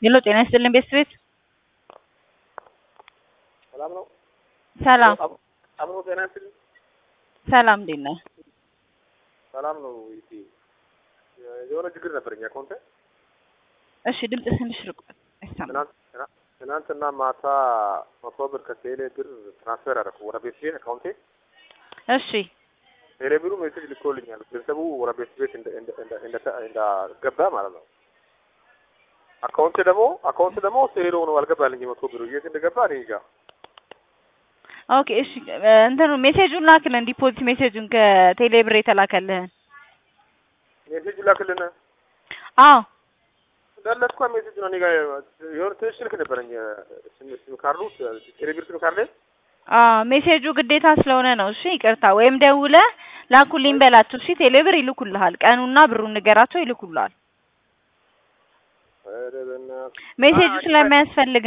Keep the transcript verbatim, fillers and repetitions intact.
ሄሎ ጤና ይስጥልኝ ቤተሰቤት ሰላም ነው። ሰላም አብሮ ጤና ይስጥልኝ። ሰላም እንዴት ነህ? ሰላም ነው። እሺ የሆነ ችግር ነበረኝ አካውንት። እሺ ድምጽ ትንሽ ርቋል አይሰማም። ትናንትና ማታ መቶ ብር ከቴሌ ብር ትራንስፈር አደረኩ ወደ ቤት አካውንቴ። እሺ ቴሌ ብሩ ሜሴጅ ልኮልኛል። ገንዘቡ ወደ ቤት ቤት እንደ እንደ እንደ እንደ ገባ ማለት ነው። አካውንት ደግሞ አካውንት ደግሞ ዜሮ ነው አልገባልኝ። መቶ ብሩ የት እንደገባ እኔ እንጃ። ኦኬ እሺ እንትኑ ሜሴጁን ላክልን ዲፖዚት ሜሴጁን ከቴሌ ብር የተላከልህን ሜሴጅ ላክልን። አዎ ደለስኩ ሜሴጅ ነው። እኔ ጋር የሆነ ትንሽ ስልክ ነበረኝ ስም ካርዱ ቴሌ ብር ስም ካርዱ አዎ ሜሴጁ ግዴታ ስለሆነ ነው። እሺ ይቅርታ ወይም ደውለህ ላኩልኝ በላቸው። እሺ ቴሌ ብር ይልኩልሃል። ቀኑና ብሩን ንገራቸው ይልኩልሃል። ሜሴጁ ስለማያስፈልግ